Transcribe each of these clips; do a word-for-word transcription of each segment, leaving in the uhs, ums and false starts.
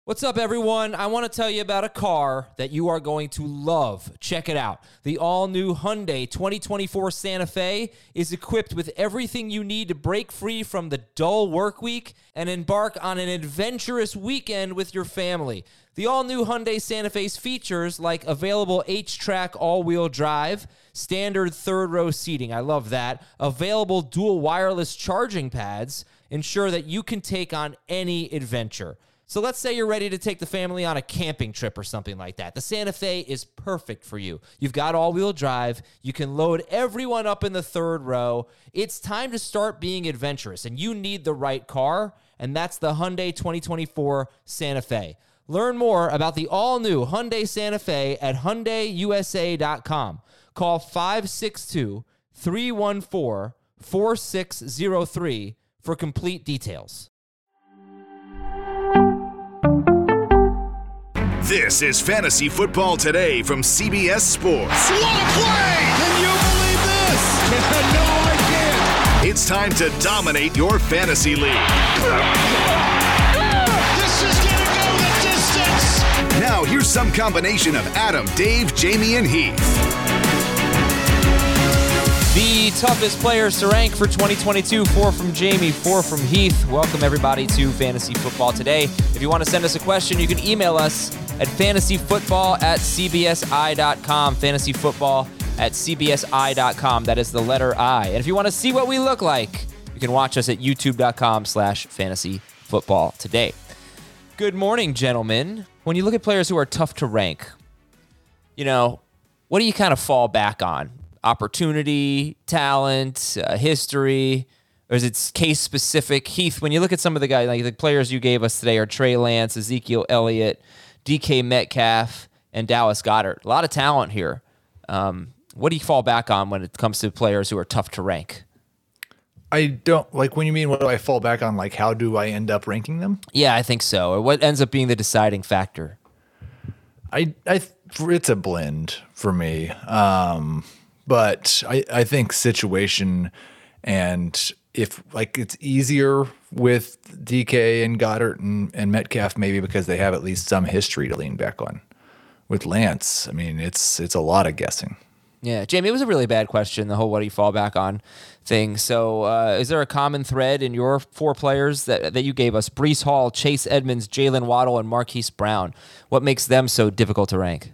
What's up, everyone? I want to tell you about a car that you are going to love. Check it out. The all-new Hyundai twenty twenty-four Santa Fe is equipped with everything you need to break free from the dull work week and embark on an adventurous weekend with your family. The all-new Hyundai Santa Fe's features like available H-Track all-wheel drive, standard third-row seating, I love that, available dual wireless charging pads, ensure that you can take on any adventure. So let's say you're ready to take the family on a camping trip or something like that. The Santa Fe is perfect for you. You've got all-wheel drive. You can load everyone up in the third row. It's time to start being adventurous, and you need the right car, and that's the Hyundai twenty twenty-four Santa Fe. Learn more about the all-new Hyundai Santa Fe at Hyundai U S A dot com. Call five six two, three one four, four six zero three for complete details. This is Fantasy Football Today from C B S Sports. What a play! Can you believe this? No, I can't. It's time to dominate your fantasy league. This is going to go the distance. Now, here's some combination of Adam, Dave, Jamie, and Heath. The toughest players to rank for twenty twenty-two, four from Jamie, four from Heath. Welcome, everybody, to Fantasy Football Today. If you want to send us a question, you can email us at fantasyfootball at c b s i dot com. Fantasyfootball at c b s i dot com. That is the letter I. And if you want to see what we look like, you can watch us at youtube.com slash fantasyfootball today. Good morning, gentlemen. When you look at players who are tough to rank, you know, what do you kind of fall back on? Opportunity, talent, uh, history, or is it case-specific? Heath, when you look at some of the guys, like the players you gave us today are Trey Lance, Ezekiel Elliott, D K Metcalf, and Dallas Goedert. A lot of talent here. Um, what do you fall back on when it comes to players who are tough to rank? I don't, like, when you mean what do I fall back on, like how do I end up ranking them? Yeah, I think so. Or what ends up being the deciding factor? I, I, it's a blend for me. Um, But I, I think situation, and if like it's easier with D K and Goddard and, and Metcalf, maybe because they have at least some history to lean back on. With Lance, I mean, it's it's a lot of guessing. Yeah, Jamie, it was a really bad question, the whole what do you fall back on thing. So uh, is there a common thread in your four players that, that you gave us? Breece Hall, Chase Edmonds, Jalen Waddle, and Marquise Brown. What makes them so difficult to rank?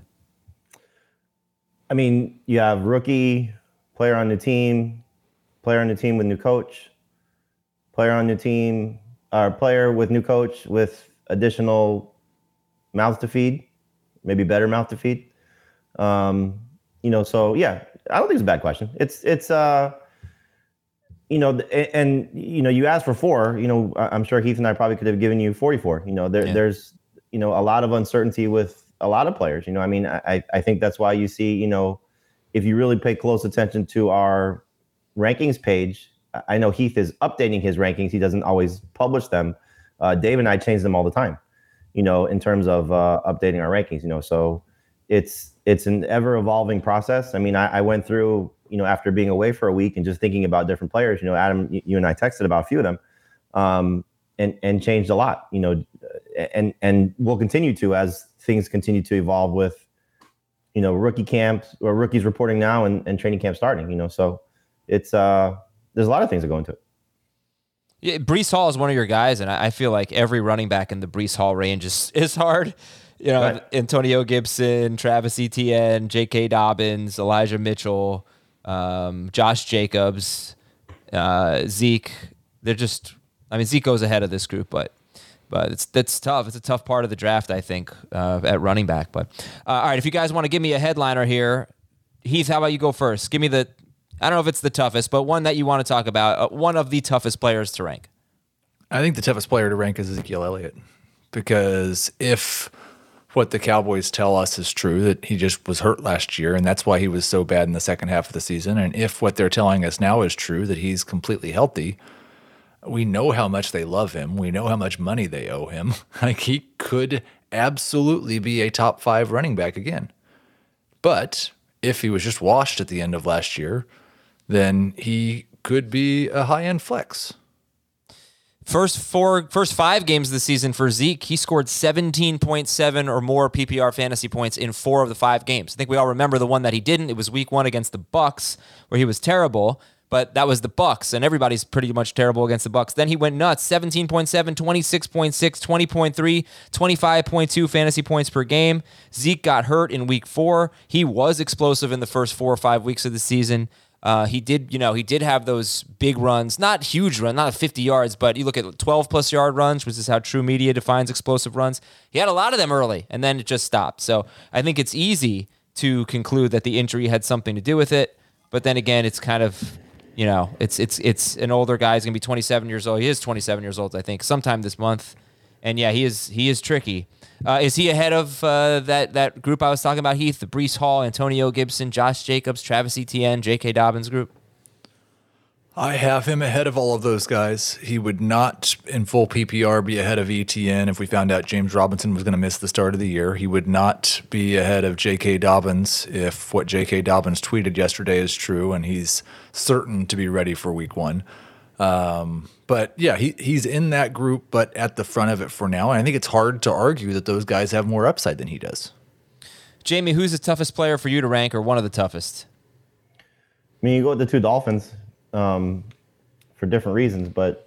I mean, you have rookie, player on the team, player on the team with new coach, player on the team, or player with new coach with additional mouths to feed, maybe better mouth to feed. Um, you know, so yeah, I don't think it's a bad question. It's it's uh, you know, and, and you know, you asked for four. You know, I'm sure Heath and I probably could have given you forty-four. You know, there, yeah. there's you know a lot of uncertainty with a lot of players, you know, I mean, I, I think that's why you see, you know, if you really pay close attention to our rankings page, I know Heath is updating his rankings. He doesn't always publish them. Uh, Dave and I change them all the time, you know, in terms of uh, updating our rankings, you know, so it's, it's an ever evolving process. I mean, I, I went through, you know, after being away for a week and just thinking about different players, you know, Adam, you, you and I texted about a few of them um, and, and changed a lot, you know, and, and we'll continue to as things continue to evolve with, you know, rookie camps or rookies reporting now and, and training camp starting, you know, so it's, uh, there's a lot of things that go into it. Yeah, Breece Hall is one of your guys, and I feel like every running back in the Breece Hall range is, is hard. You know, right. Antonio Gibson, Travis Etienne, J K Dobbins, Elijah Mitchell, um, Josh Jacobs, uh, Zeke. They're just, I mean, Zeke goes ahead of this group, but But it's that's tough. It's a tough part of the draft, I think, uh, at running back. But uh, all right, if you guys want to give me a headliner here, Heath, how about you go first? Give me the, I don't know if it's the toughest, but one that you want to talk about, uh, one of the toughest players to rank. I think the toughest player to rank is Ezekiel Elliott, because if what the Cowboys tell us is true, that he just was hurt last year, and that's why he was so bad in the second half of the season, and if what they're telling us now is true, that he's completely healthy, we know how much they love him. We know how much money they owe him. Like, he could absolutely be a top five running back again. But if he was just washed at the end of last year, then he could be a high-end flex. First four, first five games of the season for Zeke, he scored seventeen point seven or more P P R fantasy points in four of the five games. I think we all remember the one that he didn't. It was week one against the Bucks, where he was terrible, but that was the Bucks, and everybody's pretty much terrible against the Bucks. Then he went nuts, seventeen point seven, twenty-six point six, twenty point three, twenty-five point two fantasy points per game. Zeke got hurt in week four. He was explosive in the first four or five weeks of the season. Uh, he did, you know, he did have those big runs, not huge run, not fifty yards, but you look at twelve plus yard runs, which is how True Media defines explosive runs. He had a lot of them early, and then it just stopped. So I think it's easy to conclude that the injury had something to do with it. But then again, it's kind of, you know, it's it's it's an older guy. He's gonna be twenty-seven years old. He is twenty-seven years old, I think, sometime this month. And yeah, he is he is tricky. Uh, is he ahead of uh, that that group I was talking about, Heath? The Breece Hall, Antonio Gibson, Josh Jacobs, Travis Etienne, J K. Dobbins group? I have him ahead of all of those guys. He would not, in full P P R, be ahead of Etienne if we found out James Robinson was going to miss the start of the year. He would not be ahead of J K. Dobbins if what J K. Dobbins tweeted yesterday is true, and he's certain to be ready for week one. Um, but yeah, he he's in that group, but at the front of it for now. And I think it's hard to argue that those guys have more upside than he does. Jamie, who's the toughest player for you to rank, or one of the toughest? I mean, you go with the two Dolphins um, for different reasons, but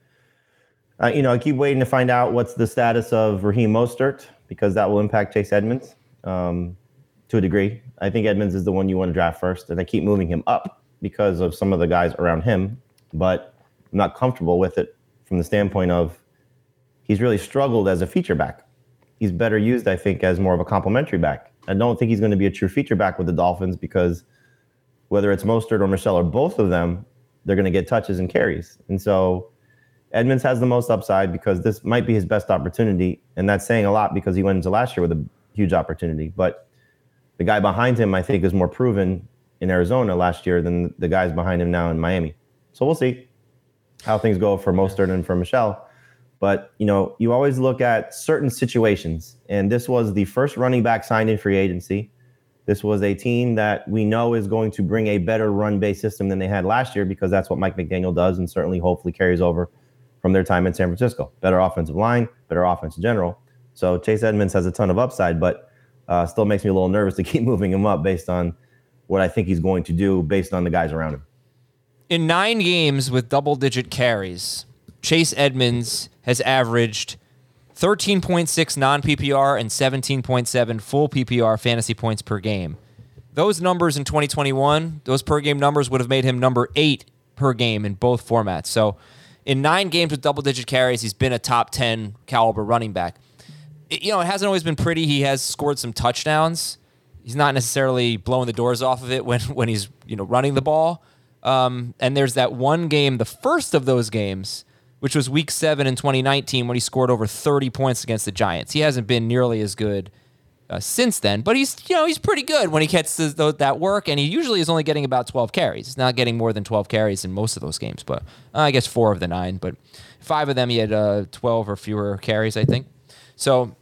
uh, you know, I keep waiting to find out what's the status of Raheem Mostert, because that will impact Chase Edmonds um, to a degree. I think Edmonds is the one you want to draft first, and I keep moving him up because of some of the guys around him, but I'm not comfortable with it from the standpoint of he's really struggled as a feature back. He's better used, I think, as more of a complementary back. I don't think he's going to be a true feature back with the Dolphins, because whether it's Mostert or Michelle or both of them, they're going to get touches and carries. And so Edmonds has the most upside because this might be his best opportunity. And that's saying a lot because he went into last year with a huge opportunity. But the guy behind him, I think, is more proven in Arizona last year than the guys behind him now in Miami. So we'll see how things go for Mostert and for Michelle. But, you know, you always look at certain situations. And this was the first running back signed in free agency. This was a team that we know is going to bring a better run-based system than they had last year, because that's what Mike McDaniel does, and certainly hopefully carries over from their time in San Francisco. Better offensive line, better offense in general. So Chase Edmonds has a ton of upside, but uh, still makes me a little nervous to keep moving him up based on what I think he's going to do based on the guys around him. In nine games with double-digit carries, Chase Edmonds has averaged thirteen point six non-P P R and seventeen point seven full P P R fantasy points per game. Those numbers in twenty twenty-one, those per-game numbers would have made him number eight per game in both formats. So in nine games with double-digit carries, he's been a top ten caliber running back. It, you know, it hasn't always been pretty. He has scored some touchdowns. He's not necessarily blowing the doors off of it when, when he's, you know, running the ball. Um, and there's that one game, the first of those games, which was week seven in twenty nineteen, when he scored over thirty points against the Giants. He hasn't been nearly as good uh, since then, but he's, you know, he's pretty good when he gets to th- that work, and he usually is only getting about twelve carries. He's not getting more than twelve carries in most of those games, but uh, I guess four of the nine, but five of them he had uh, twelve or fewer carries, I think. So,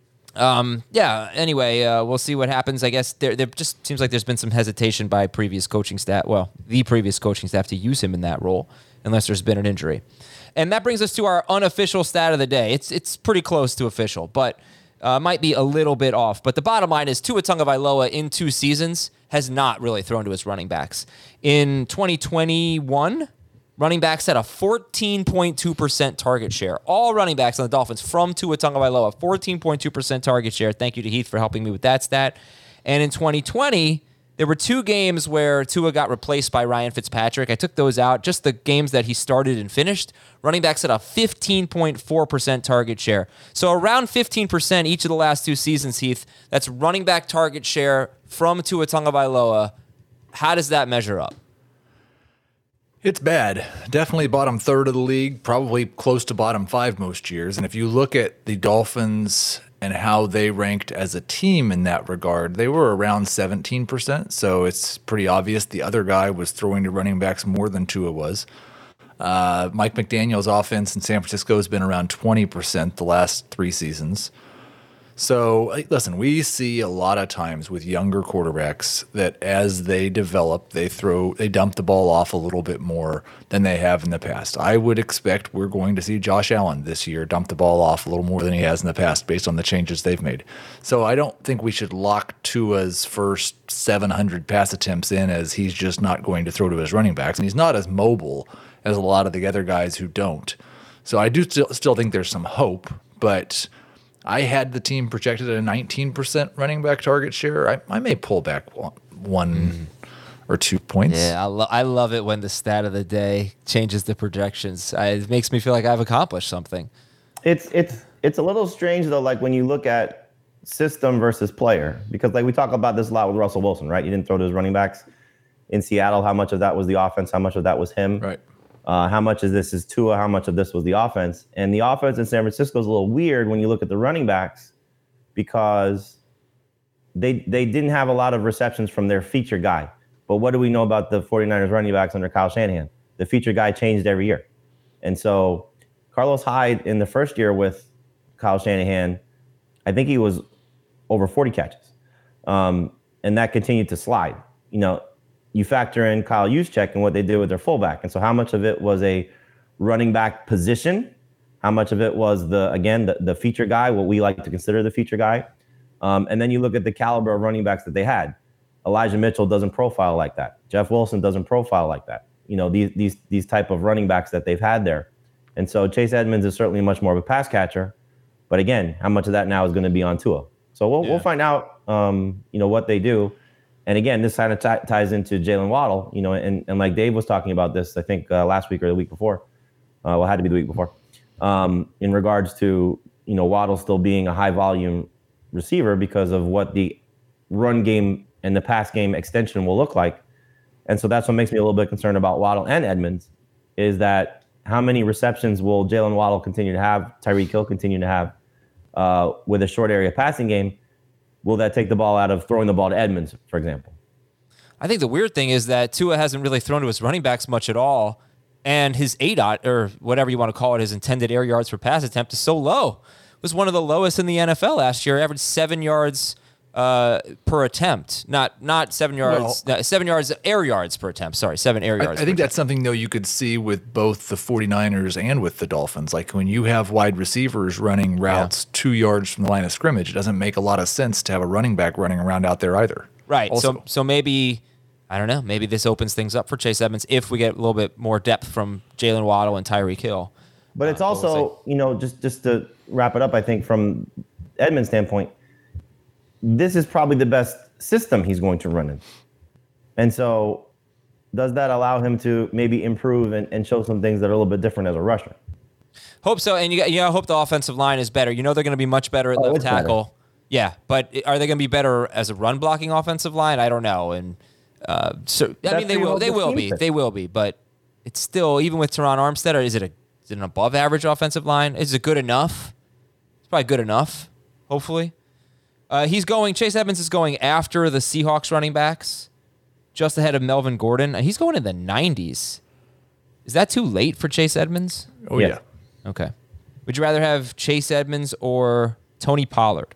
um, yeah, anyway, uh, we'll see what happens. I guess there, there just seems like there's been some hesitation by previous coaching staff, well, the previous coaching staff, to use him in that role, unless there's been an injury. And that brings us to our unofficial stat of the day. It's it's pretty close to official, but uh, might be a little bit off. But the bottom line is Tua Tagovailoa in two seasons has not really thrown to his running backs. In twenty twenty-one, running backs had a fourteen point two percent target share. All running backs on the Dolphins from Tua Tagovailoa, fourteen point two percent target share. Thank you to Heath for helping me with that stat. And in twenty twenty, there were two games where Tua got replaced by Ryan Fitzpatrick. I took those out, just the games that he started and finished. Running backs at a fifteen point four percent target share. So around fifteen percent each of the last two seasons, Heath. That's running back target share from Tua Tagovailoa. How does that measure up? It's bad. Definitely bottom third of the league, probably close to bottom five most years. And if you look at the Dolphins and how they ranked as a team in that regard, they were around seventeen percent. So it's pretty obvious the other guy was throwing to running backs more than Tua was. Uh, Mike McDaniel's offense in San Francisco has been around twenty percent the last three seasons. So, listen, we see a lot of times with younger quarterbacks that as they develop, they throw, they dump the ball off a little bit more than they have in the past. I would expect we're going to see Josh Allen this year dump the ball off a little more than he has in the past based on the changes they've made. So, I don't think we should lock Tua's first seven hundred pass attempts in as he's just not going to throw to his running backs. And he's not as mobile as a lot of the other guys who don't. So, I do still, still think there's some hope, but I had the team projected at a nineteen percent running back target share. I, I may pull back one, one mm. or two points. Yeah, I, lo- I love it when the stat of the day changes the projections. I, it makes me feel like I've accomplished something. It's it's it's a little strange though, like when you look at system versus player, because like we talk about this a lot with Russell Wilson, right? You didn't throw to his running backs in Seattle. How much of that was the offense? How much of that was him? Right. Uh, how much of this is Tua? How much of this was the offense? And the offense in San Francisco is a little weird when you look at the running backs because they they didn't have a lot of receptions from their feature guy. But what do we know about the 49ers running backs under Kyle Shanahan? The feature guy changed every year. And so Carlos Hyde in the first year with Kyle Shanahan, I think he was over forty catches. Um, and that continued to slide. You know, you factor in Kyle Juszczyk and what they did with their fullback. And so how much of it was a running back position? How much of it was, the again, the, the feature guy, what we like to consider the feature guy? Um, and then you look at the caliber of running backs that they had. Elijah Mitchell doesn't profile like that. Jeff Wilson doesn't profile like that. You know, these these these type of running backs that they've had there. And so Chase Edmonds is certainly much more of a pass catcher. But again, how much of that now is going to be on Tua? So we'll, yeah. we'll find out, um, you know, what they do. And again, this kind of t- ties into Jalen Waddle, you know, and, and like Dave was talking about this, I think uh, last week or the week before. Uh, well, it had to be the week before. Um, in regards to, you know, Waddle still being a high volume receiver because of what the run game and the pass game extension will look like. And so that's what makes me a little bit concerned about Waddle and Edmonds, is that how many receptions will Jalen Waddle continue to have, Tyreek Hill continue to have uh, with a short area passing game? Will that take the ball out of throwing the ball to Edmonds, for example? I think the weird thing is that Tua hasn't really thrown to his running backs much at all, and his A D O T, or whatever you want to call it, his intended air yards per pass attempt, is so low. It was one of the lowest in the N F L last year, averaged seven yards uh, per attempt. Not not seven yards, well, no, seven yards air yards per attempt. Sorry, seven air yards I, I think per that's attempt. something, though, you could see with both the 49ers and with the Dolphins. Like when you have wide receivers running routes yeah. two yards from the line of scrimmage, it doesn't make a lot of sense to have a running back running around out there either. Right. Also, so so maybe, I don't know, maybe this opens things up for Chase Edmonds if we get a little bit more depth from Jalen Waddle and Tyreek Hill. But it's uh, also, we'll you know, just, just to wrap it up, I think from Edmonds' standpoint, this is probably the best system he's going to run in. And so does that allow him to maybe improve and, and show some things that are a little bit different as a rusher? Hope so. And you, you know, hope the offensive line is better. You know they're going to be much better at oh, left tackle. Better. Yeah, but are they going to be better as a run blocking offensive line? I don't know. And uh, so I That's mean, they will. They will be. They will be. But it's still, even with Teron Armstead, or is it a is it an above average offensive line? Is it good enough? It's probably good enough. Hopefully, uh, he's going. Chase Edmonds is going after the Seahawks running backs, just ahead of Melvin Gordon. He's going in the nineties. Is that too late for Chase Edmonds? Oh yeah. yeah. Okay. Would you rather have Chase Edmonds or Tony Pollard?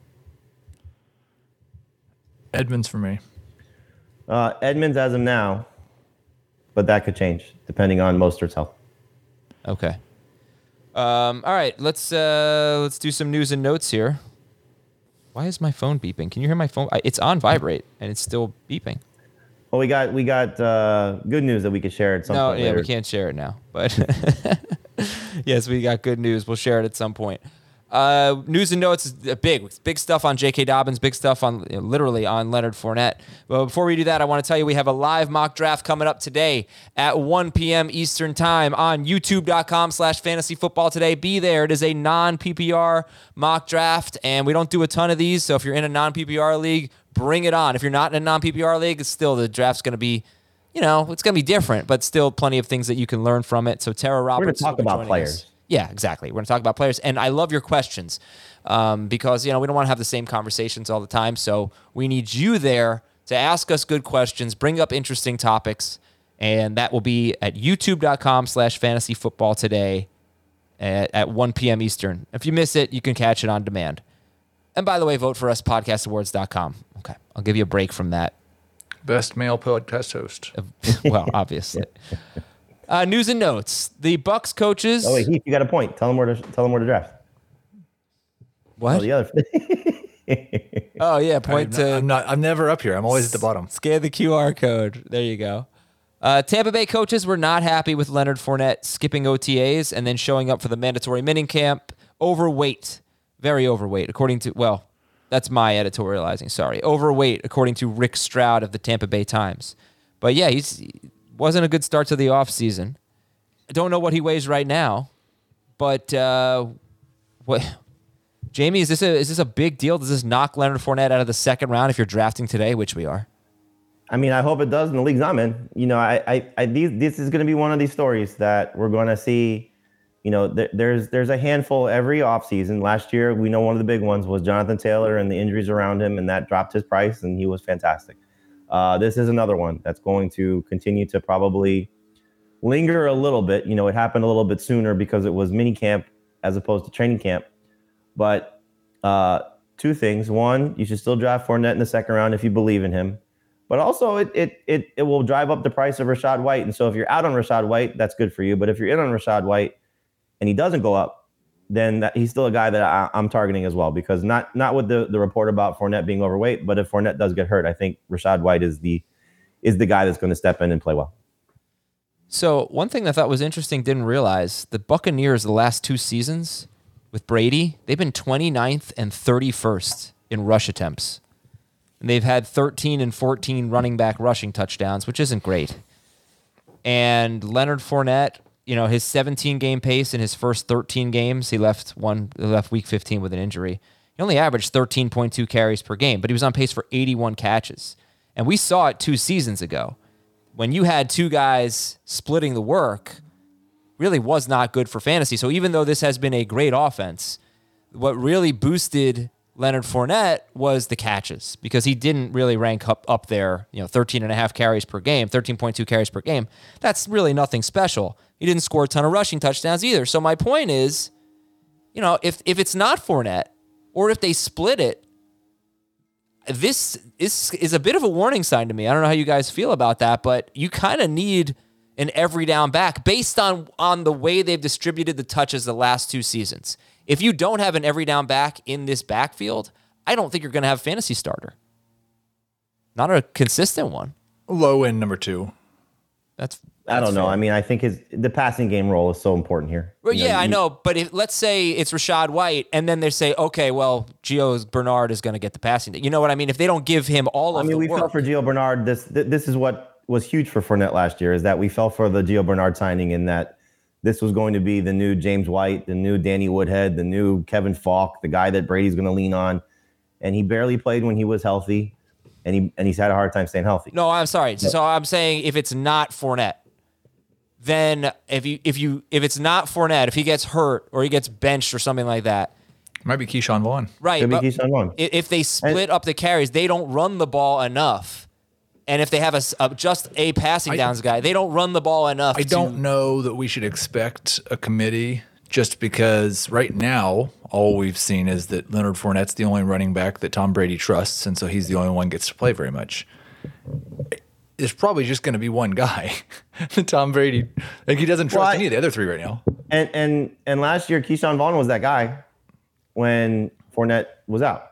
Edmonds for me. Uh, Edmonds as of now, but that could change depending on Mostert's health. Okay. Um, all right, let's uh, let's do some news and notes here. Why is my phone beeping? Can you hear my phone? It's on vibrate and it's still beeping. Well, we got we got uh, good news that we could share at some no, point. No, yeah, later. we can't share it now, but yes, we got good news. We'll share it at some point. Uh, news and notes is big, big stuff on J K. Dobbins, big stuff on you know, literally on Leonard Fournette. But before we do that, I want to tell you we have a live mock draft coming up today at one p.m. Eastern time on youtube.com slash fantasy football today. Be there. It is a non-P P R mock draft, and we don't do a ton of these. So if you're in a non-P P R league, bring it on. If you're not in a non-P P R league, it's still the draft's going to be, you know, it's going to be different, but still plenty of things that you can learn from it. So Tara Roberts. We're going to talk about players. Us. Yeah, exactly. We're going to talk about players. And I love your questions um, because, you know, we don't want to have the same conversations all the time. So we need you there to ask us good questions, bring up interesting topics. And that will be at youtube.com slash fantasy football today at, at one p.m. Eastern. If you miss it, you can catch it on demand. And by the way, vote for us, podcast awards dot com. Okay, I'll give you a break from that. Best male podcast host. Well, obviously. Uh, news and notes. The Bucks coaches. Oh wait, Heath, you got a point. Tell them where to tell them where to draft. What? Oh, the other. Oh yeah, point I'm to. not, I'm not. I'm never up here. I'm always at the bottom. Scan the Q R code. There you go. Uh, Tampa Bay coaches were not happy with Leonard Fournette skipping O T As and then showing up for the mandatory minicamp. Overweight, very overweight, according to, well, that's my editorializing, sorry. Overweight, according to Rick Stroud of the Tampa Bay Times. But yeah, he's he wasn't a good start to the offseason. I don't know what he weighs right now, but uh, what, Jamie, is this a is this a big deal? Does this knock Leonard Fournette out of the second round if you're drafting today, which we are? I mean, I hope it does in the leagues I'm in. You know, I, I, I these, this is going to be one of these stories that we're going to see. You know, th- there's there's a handful every offseason. Last year, we know one of the big ones was Jonathan Taylor and the injuries around him, and that dropped his price, and he was fantastic. Uh, this is another one that's going to continue to probably linger a little bit. You know, it happened a little bit sooner because it was mini camp as opposed to training camp. But uh, two things. One, you should still draft Fournette in the second round if you believe in him. But also, it it it it will drive up the price of Rachaad White. And so if you're out on Rachaad White, that's good for you. But if you're in on Rachaad White and he doesn't go up, then that, he's still a guy that I, I'm targeting as well. Because not not with the, the report about Fournette being overweight, but if Fournette does get hurt, I think Rachaad White is the is the guy that's going to step in and play well. So one thing I thought was interesting, didn't realize, the Buccaneers the last two seasons with Brady, they've been twenty-ninth and thirty-first in rush attempts. And they've had thirteen and fourteen running back rushing touchdowns, which isn't great. And Leonard Fournette, you know, his seventeen-game pace in his first thirteen games, he left one he left week fifteen with an injury. He only averaged thirteen point two carries per game, but he was on pace for eighty-one catches. And we saw it two seasons ago. When you had two guys splitting the work, really was not good for fantasy. So even though this has been a great offense, what really boosted Leonard Fournette was the catches, because he didn't really rank up, up there, you know, thirteen and a half carries per game, thirteen point two carries per game. That's really nothing special. He didn't score a ton of rushing touchdowns either. So my point is, you know, if, if it's not Fournette, or if they split it, this is, is a bit of a warning sign to me. I don't know how you guys feel about that, but you kind of need an every down back based on, on the way they've distributed the touches the last two seasons. If you don't have an every down back in this backfield, I don't think you're going to have a fantasy starter. Not a consistent one. Low end number two. That's, that's I don't know. fair. I mean, I think his the passing game role is so important here. Well, You know, yeah, I you- know. But if let's say it's Rachaad White, and then they say, okay, well, Gio Bernard is going to get the passing. You know what I mean? If they don't give him all of I mean, the we work, fell for Gio Bernard. This th- this is what was huge for Fournette last year, is that we fell for the Gio Bernard signing, in that this was going to be the new James White, the new Danny Woodhead, the new Kevin Falk, the guy that Brady's going to lean on. And he barely played when he was healthy, and he and he's had a hard time staying healthy. No, I'm sorry. So I'm saying if it's not Fournette, then if you if you if it's not Fournette, if he gets hurt or he gets benched or something like that, Might be Keyshawn Vaughn. right? Could be but Keyshawn Vaughn. i- If they split up the carries, they don't run the ball enough. And if they have a, s- a- just a passing I- downs guy, they don't run the ball enough. I to- don't know that we should expect a committee, just because right now all we've seen is that Leonard Fournette's the only running back that Tom Brady trusts, and so he's the only one who gets to play very much. It's probably just going to be one guy, Tom Brady. Like, he doesn't trust Well, I- any of the other three right now. And and and last year, Keyshawn Vaughn was that guy when Fournette was out.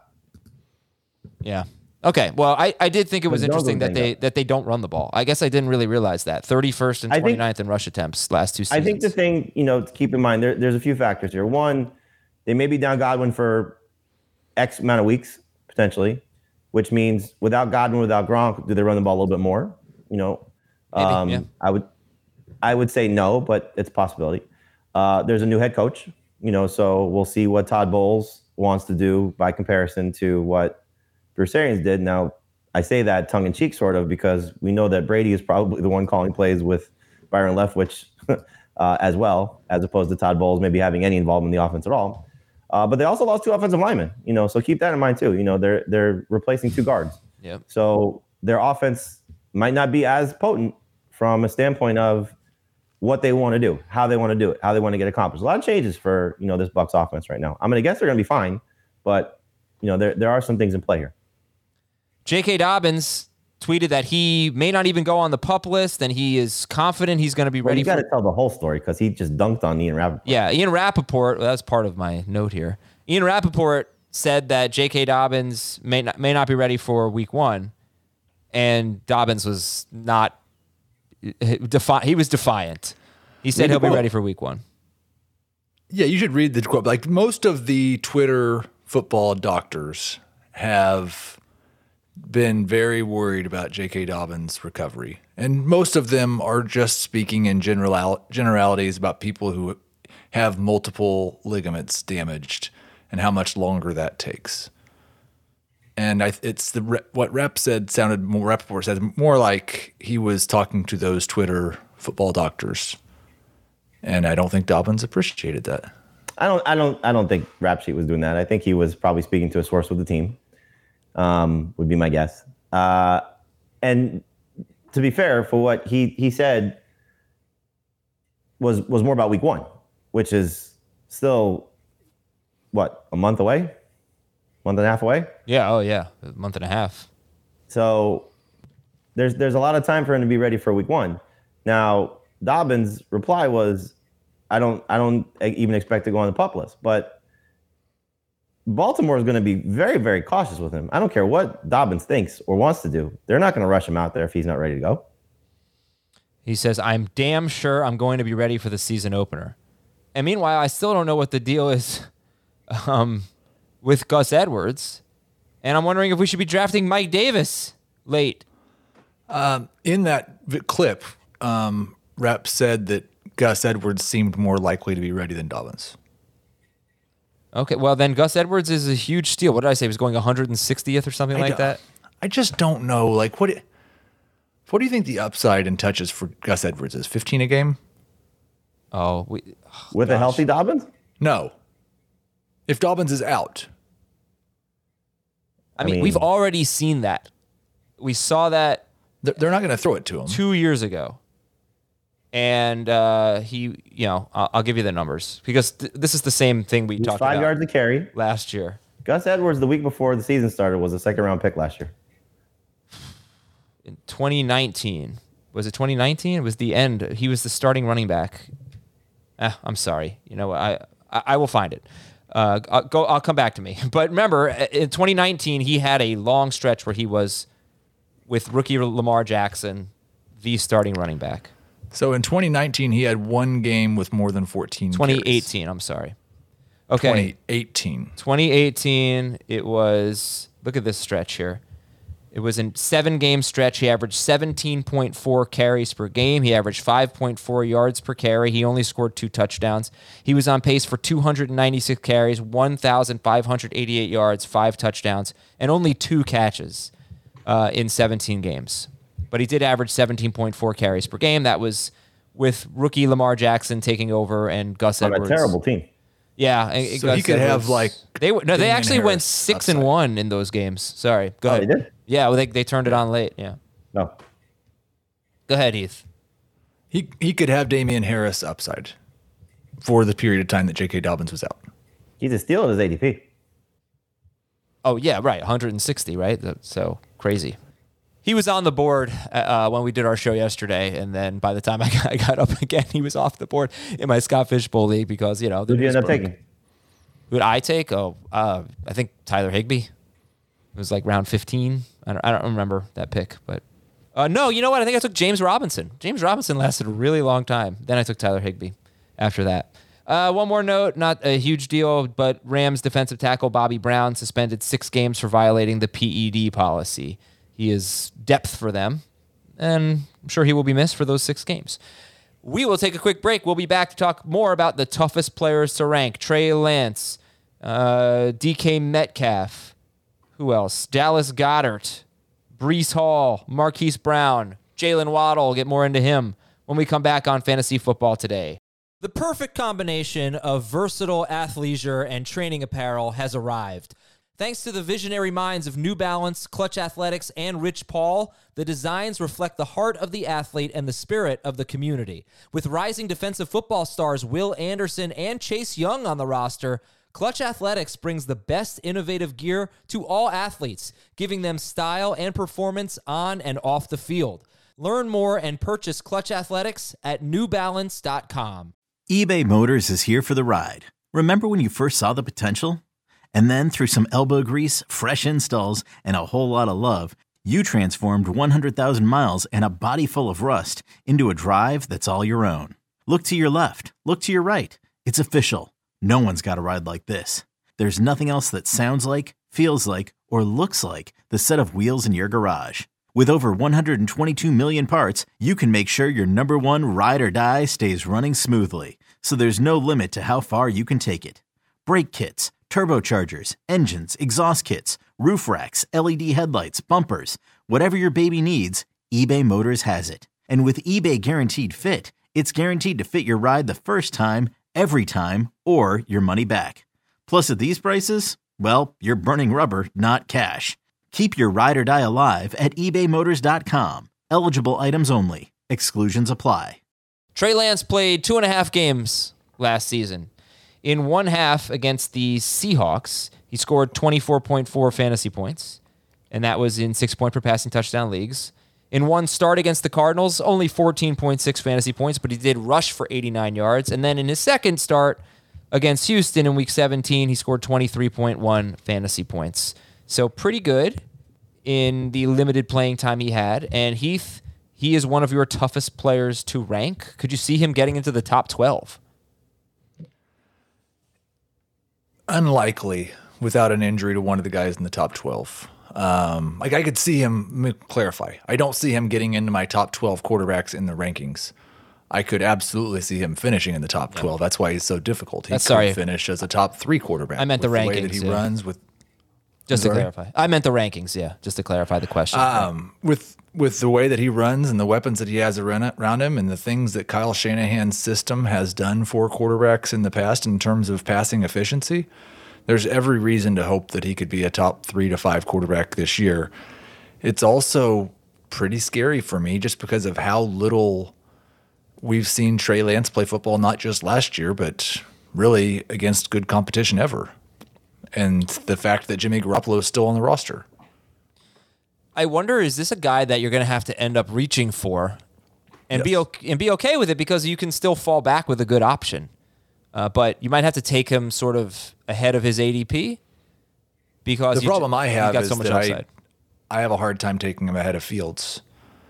Yeah. Okay. Well, I, I did think it was But Jones interesting was that they banged that they don't run the ball. I guess I didn't really realize that. thirty-first and I think- twenty-ninth in rush attempts last two I seasons. think the thing, you know, to keep in mind, there, there's a few factors here. One, they may be down Godwin for X amount of weeks, potentially, which means without Godwin, without Gronk, do they run the ball a little bit more? You know, Maybe, um, yeah. I would I would say no, but it's a possibility. Uh, there's a new head coach, you know, so we'll see what Todd Bowles wants to do by comparison to what Bruce Arians did. Now, I say that tongue in cheek, sort of, because we know that Brady is probably the one calling plays with Byron Leftwich uh, as well, as opposed to Todd Bowles maybe having any involvement in the offense at all. Uh, but they also lost two offensive linemen, you know, so keep that in mind too. You know, they're they're replacing two guards, Yep. so their offense might not be as potent from a standpoint of what they want to do, how they want to do it, how they want to get accomplished. A lot of changes for, you know, this Bucs offense right now. I'm going to guess they're going to be fine, but you know, there there are some things in play here. J K. Dobbins tweeted that he may not even go on the PUP list, and he is confident he's going to be Well, ready. you got to for- tell the whole story because he just dunked on Ian Rappaport. Yeah, Ian Rappaport, well, that's part of my note here. Ian Rappaport said that J K. Dobbins may not, may not be ready for week one, and Dobbins was not, defi- he was defiant. He said he'll be ready for week one. Yeah, you should read the quote. Like most of the Twitter football doctors have been very worried about J K. Dobbins' recovery. And most of them are just speaking in general generalities about people who have multiple ligaments damaged and how much longer that takes. And I, it's the what Rep said sounded more, Rappaport said more like he was talking to those Twitter football doctors. And I don't think Dobbins appreciated that. I don't, I don't, I don't think Rap Sheet was doing that. I think he was probably speaking to a source with the team. Um, would be my guess. Uh, and to be fair, for what he he said was was more about week one, which is still what, a month away, month and a half away. Yeah, oh yeah, a month and a half. So there's there's a lot of time for him to be ready for week one. Now Dobbins' reply was, I don't I don't even expect to go on the PUP list, but Baltimore is going to be very, very cautious with him. I don't care what Dobbins thinks or wants to do. They're not going to rush him out there if he's not ready to go. He says, I'm damn sure I'm going to be ready for the season opener. And meanwhile, I still don't know what the deal is um, with Gus Edwards. And I'm wondering if we should be drafting Mike Davis late. Um, in that v- clip, um, Rep said that Gus Edwards seemed more likely to be ready than Dobbins. Okay, well, then Gus Edwards is a huge steal. What did I say? He was going one hundred sixtieth or something I like don't- that? I just don't know. Like, what? What do you think the upside in touches for Gus Edwards is? fifteen a game? Oh, we, With a healthy Dobbins? No. If Dobbins is out, I mean, mean- we've already seen that. We saw that they're they're not going to throw it to him. two years ago. And uh, he, you know, I'll, I'll give you the numbers because th- this is the same thing we He's talked five about yards to carry. last year. Gus Edwards, the week before the season started, was a second round pick last year. In twenty nineteen, was it twenty nineteen? It was the end. He was the starting running back. Eh, I'm sorry. You know, I I, I will find it. Uh, I'll go. I'll come back to me. But remember, in twenty nineteen, he had a long stretch where he was with rookie Lamar Jackson, the starting running back. So in twenty nineteen, he had one game with more than fourteen twenty eighteen, carries. I'm sorry. Okay. twenty eighteen. twenty eighteen, it was, look at this stretch here. It was in seven game stretch. He averaged seventeen point four carries per game. He averaged five point four yards per carry. He only scored two touchdowns. He was on pace for two hundred ninety-six carries, one thousand five hundred eighty-eight yards, five touchdowns, and only two catches uh, in seventeen games. But he did average seventeen point four carries per game. That was with rookie Lamar Jackson taking over and Gus On Edwards. a terrible team. Yeah, and So Gus he could have, Edwards- like, they were no, they Damian actually went Harris six and upside. one in those games. Sorry, go Oh, ahead. they did? Yeah, well, they they turned it on late. Yeah, No. go ahead, Heath. He he could have Damian Harris upside for the period of time that J K. Dobbins was out. He's a steal at his A D P. Oh yeah, right, one hundred sixty, right? That's so crazy. He was on the board uh, when we did our show yesterday, and then by the time I got, I got up again, he was off the board in my Scott Fishbowl league because you know. the Who did you news end up broke. taking? Who did I take? Oh, uh, I think Tyler Higbee. It was like round fifteen. I don't, I don't remember that pick, but uh, no, you know what? I think I took James Robinson. James Robinson lasted a really long time. Then I took Tyler Higbee after that. Uh, one more note, not a huge deal, but Rams defensive tackle Bobby Brown suspended six games for violating the P E D policy. He is depth for them, and I'm sure he will be missed for those six games. We will take a quick break. We'll be back to talk more about the toughest players to rank. Trey Lance, uh, D K Metcalf, who else? Dallas Goedert, Breece Hall, Marquise Brown, Jalen Waddle. We'll get more into him when we come back on Fantasy Football Today. The perfect combination of versatile athleisure and training apparel has arrived. Thanks to the visionary minds of New Balance, Clutch Athletics, and Rich Paul, the designs reflect the heart of the athlete and the spirit of the community. With rising defensive football stars Will Anderson and Chase Young on the roster, Clutch Athletics brings the best innovative gear to all athletes, giving them style and performance on and off the field. Learn more and purchase Clutch Athletics at new balance dot com. eBay Motors is here for the ride. Remember when you first saw the potential? And then through some elbow grease, fresh installs, and a whole lot of love, you transformed one hundred thousand miles and a body full of rust into a drive that's all your own. Look to your left. Look to your right. It's official. No one's got a ride like this. There's nothing else that sounds like, feels like, or looks like the set of wheels in your garage. With over one hundred twenty-two million parts, you can make sure your number one ride or die stays running smoothly. So there's no limit to how far you can take it. Brake kits, turbochargers, engines, exhaust kits, roof racks, L E D headlights, bumpers, whatever your baby needs, eBay Motors has it. And with eBay Guaranteed Fit, it's guaranteed to fit your ride the first time, every time, or your money back. Plus, at these prices, well, you're burning rubber, not cash. Keep your ride or die alive at ebay motors dot com. Eligible items only. Exclusions apply. Trey Lance played two and a half games last season. In one half against the Seahawks, he scored twenty-four point four fantasy points, and that was in six-point per passing touchdown leagues. In one start against the Cardinals, only fourteen point six fantasy points, but he did rush for eighty-nine yards. And then in his second start against Houston in week seventeen, he scored twenty-three point one fantasy points. So pretty good in the limited playing time he had. And Heath, he is one of your toughest players to rank. Could you see him getting into the top twelve? Unlikely without an injury to one of the guys in the top twelve. Um, like I could see him, let me clarify, I don't see him getting into my top twelve quarterbacks in the rankings. I could absolutely see him finishing in the top twelve. That's why he's so difficult. He That's, could sorry. finish as a top three quarterback. I meant the with rankings. way that he yeah. runs with. Just to Sorry? clarify. I meant the rankings, yeah, just to clarify the question. Um, with with the way that he runs and the weapons that he has around around him and the things that Kyle Shanahan's system has done for quarterbacks in the past in terms of passing efficiency, there's every reason to hope that he could be a top three to five quarterback this year. It's also pretty scary for me just because of how little we've seen Trey Lance play football, not just last year, but really against good competition ever. And the fact that Jimmy Garoppolo is still on the roster. I wonder, is this a guy that you're going to have to end up reaching for and, yes. be, okay, and be okay with it because you can still fall back with a good option? Uh, but you might have to take him sort of ahead of his A D P because the problem j- I have got is so much that upside. I, I have a hard time taking him ahead of Fields.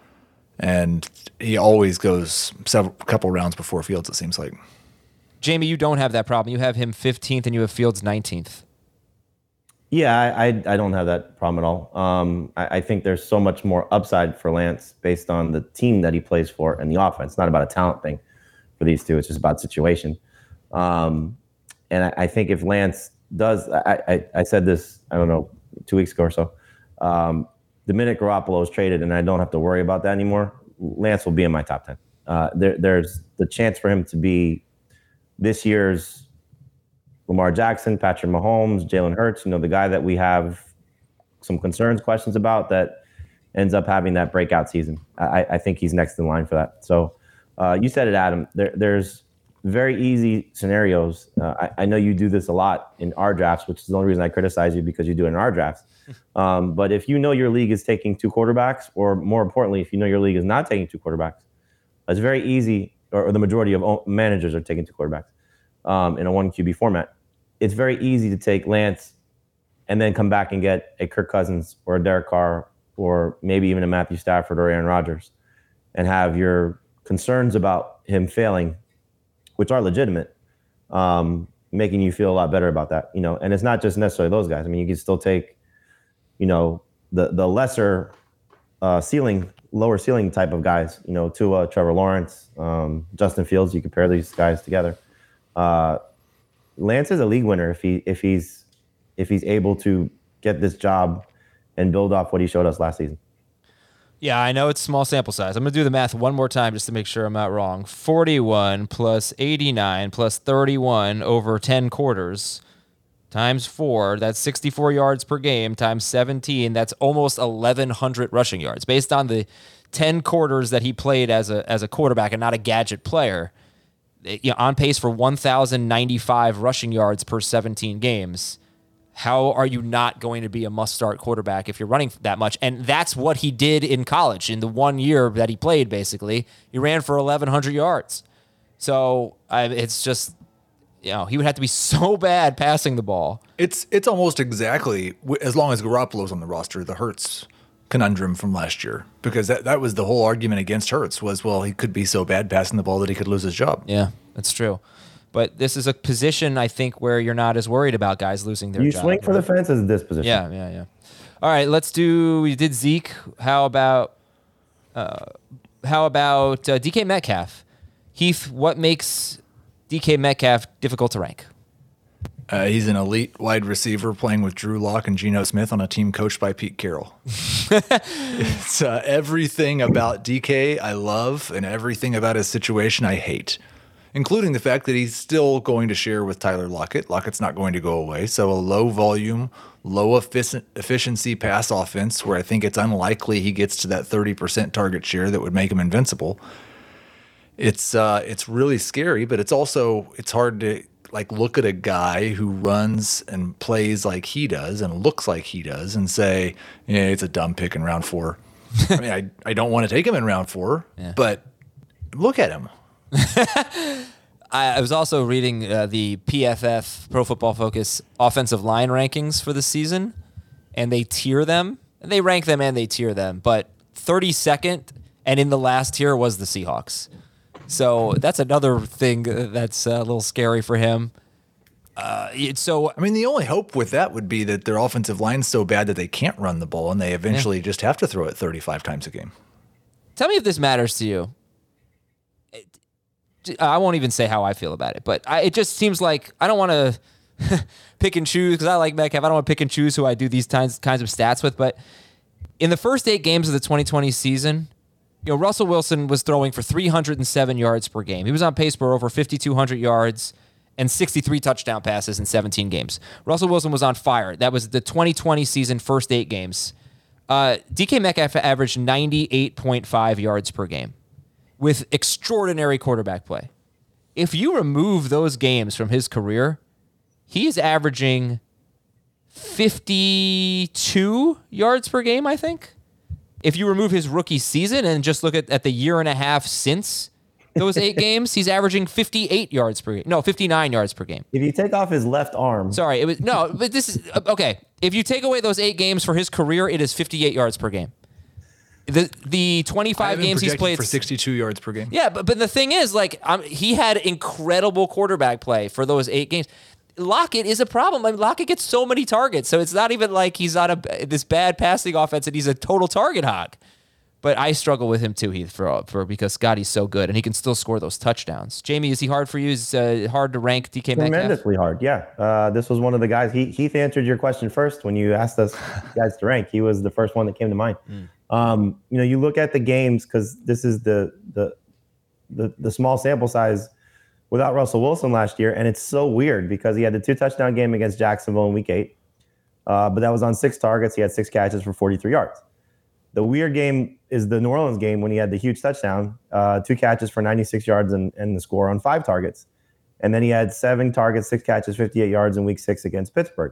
And he always goes several couple rounds before Fields, it seems like. Jamie, you don't have that problem. You have him fifteenth and you have Fields nineteenth. Yeah, I, I, I don't have that problem at all. Um, I, I think there's so much more upside for Lance based on the team that he plays for and the offense. It's not about a talent thing for these two. It's just about situation. Um, and I, I think if Lance does, I, I, I said this, I don't know, two weeks ago or so, um, the minute Garoppolo is traded and I don't have to worry about that anymore, Lance will be in my top ten. Uh, there, there's the chance for him to be this year's Lamar Jackson, Patrick Mahomes, Jalen Hurts, you know, the guy that we have some concerns, questions about that ends up having that breakout season. I, I think he's next in line for that. So uh, you said it, Adam. There, there's very easy scenarios. Uh, I, I know you do this a lot in our drafts, which is the only reason I criticize you because you do it in our drafts. Um, but if you know your league is taking two quarterbacks, or more importantly, if you know your league is not taking two quarterbacks, it's very easy, or, or the majority of managers are taking two quarterbacks um, in a one Q B format. It's very easy to take Lance and then come back and get a Kirk Cousins or a Derek Carr or maybe even a Matthew Stafford or Aaron Rodgers and have your concerns about him failing, which are legitimate, um, making you feel a lot better about that. You know, and it's not just necessarily those guys. I mean, you can still take, you know, the the lesser uh, ceiling, lower ceiling type of guys. You know, Tua, Trevor Lawrence, um, Justin Fields. You can pair these guys together. Uh, Lance is a league winner if he if he's if he's able to get this job and build off what he showed us last season. Yeah, I know it's small sample size. I'm going to do the math one more time just to make sure I'm not wrong. forty-one plus eighty-nine plus thirty-one over ten quarters times four, that's sixty-four yards per game, times seventeen, that's almost eleven hundred rushing yards. Based on the ten quarters that he played as a as a quarterback and not a gadget player, you know, on pace for one thousand ninety-five rushing yards per seventeen games. How are you not going to be a must-start quarterback if you're running that much? And that's what he did in college. In the one year that he played, basically, he ran for eleven hundred yards. So I, it's just, you know, he would have to be so bad passing the ball. It's it's almost exactly, as long as Garoppolo's on the roster, the Hurts conundrum from last year. Because that, that was the whole argument against Hurts was, well, he could be so bad passing the ball that he could lose his job. Yeah, that's true. But this is a position, I think, where you're not as worried about guys losing their You job. swing for the fences in this position. Yeah, yeah, yeah. All right, let's do. We did Zeke. How about uh, how about uh, D K Metcalf? Heath, what makes D K Metcalf difficult to rank? Uh, he's an elite wide receiver playing with Drew Lock and Geno Smith on a team coached by Pete Carroll. It's uh, everything about D K I love, and everything about his situation I hate, including the fact that he's still going to share with Tyler Lockett. Lockett's not going to go away. So a low volume, low effic- efficiency pass offense where I think it's unlikely he gets to that thirty percent target share that would make him invincible. It's uh, it's really scary, but it's also, it's hard to like look at a guy who runs and plays like he does and looks like he does and say, yeah, it's a dumb pick in round four. I mean, I, I don't want to take him in round four, yeah. But look at him. I was also reading uh, the P F F, Pro Football Focus, offensive line rankings for the season, and they tier them. They rank them and they tier them, but thirty-second and in the last tier was the Seahawks. So that's another thing that's a little scary for him. Uh, it's so I mean, the only hope with that would be that their offensive line's so bad that they can't run the ball, and they eventually yeah. just have to throw it thirty-five times a game. Tell me if this matters to you. I won't even say how I feel about it, but I, it just seems like I don't want to pick and choose because I like Metcalf. I don't want to pick and choose who I do these kinds kinds of stats with. But in the first eight games of the twenty twenty season, you know, Russell Wilson was throwing for three hundred seven yards per game. He was on pace for over fifty-two hundred yards and sixty-three touchdown passes in seventeen games. Russell Wilson was on fire. That was the twenty twenty season first eight games. Uh, D K Metcalf averaged ninety-eight point five yards per game with extraordinary quarterback play. If you remove those games from his career, he's averaging fifty-two yards per game, I think. If you remove his rookie season and just look at, at the year and a half since those eight games, he's averaging fifty-eight yards per game. No, fifty-nine yards per game. If you take off his left arm. Sorry, it was no, but this is okay. If you take away those eight games for his career, it is fifty-eight yards per game. The the twenty-five games he's played for sixty-two yards per game. Yeah, but but the thing is, like, um, he had incredible quarterback play for those eight games. Lockett is a problem. I mean, Lockett gets so many targets, so it's not even like he's on a this bad passing offense and he's a total target hog. But I struggle with him too, Heath, for for because God, he's so good and he can still score those touchdowns. Jamie, is he hard for you? Is uh, hard to rank D K Metcalf? Tremendously hard. Yeah, uh, this was one of the guys. He, Heath answered your question first when you asked us guys to rank. He was the first one that came to mind. Mm. Um, you know, you look at the games because this is the, the the the small sample size without Russell Wilson last year, and it's so weird because he had the two touchdown game against Jacksonville in Week Eight, uh, but that was on six targets. He had six catches for forty-three yards. The weird game is the New Orleans game when he had the huge touchdown, uh, two catches for ninety-six yards and, and the score on five targets, and then he had seven targets, six catches, fifty-eight yards in Week Six against Pittsburgh.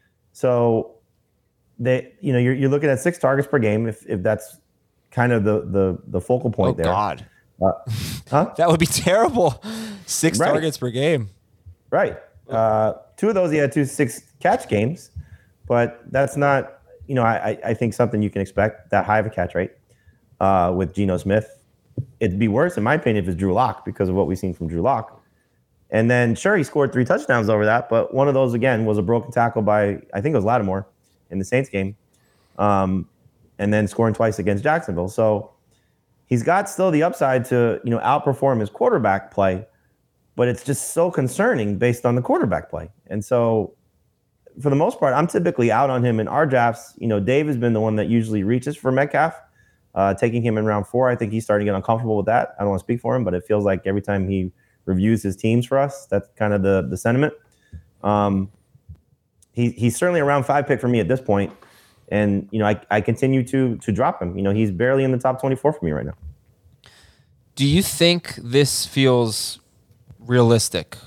So. They, you know, you're you're looking at six targets per game if if that's kind of the the the focal point oh, there. God, uh, huh? That would be terrible. Six right. targets per game. Right. Uh, two of those he had two six catch games, but that's not, you know, I I think something you can expect that high of a catch rate uh, with Geno Smith. It'd be worse in my opinion if it's Drew Lock because of what we've seen from Drew Lock. And then sure he scored three touchdowns over that, but one of those again was a broken tackle by I think it was Lattimore in the Saints game, um, and then scoring twice against Jacksonville. So he's got still the upside to, you know, outperform his quarterback play, but it's just so concerning based on the quarterback play. And so for the most part, I'm typically out on him in our drafts. You know, Dave has been the one that usually reaches for Metcalf, uh, taking him in round four. I think he's starting to get uncomfortable with that. I don't want to speak for him, but it feels like every time he reviews his teams for us, that's kind of the, the sentiment. Um, He, he's certainly a round five pick for me at this point. And, you know, I, I continue to to drop him. You know, he's barely in the top twenty-four for me right now. Do you think this feels realistic.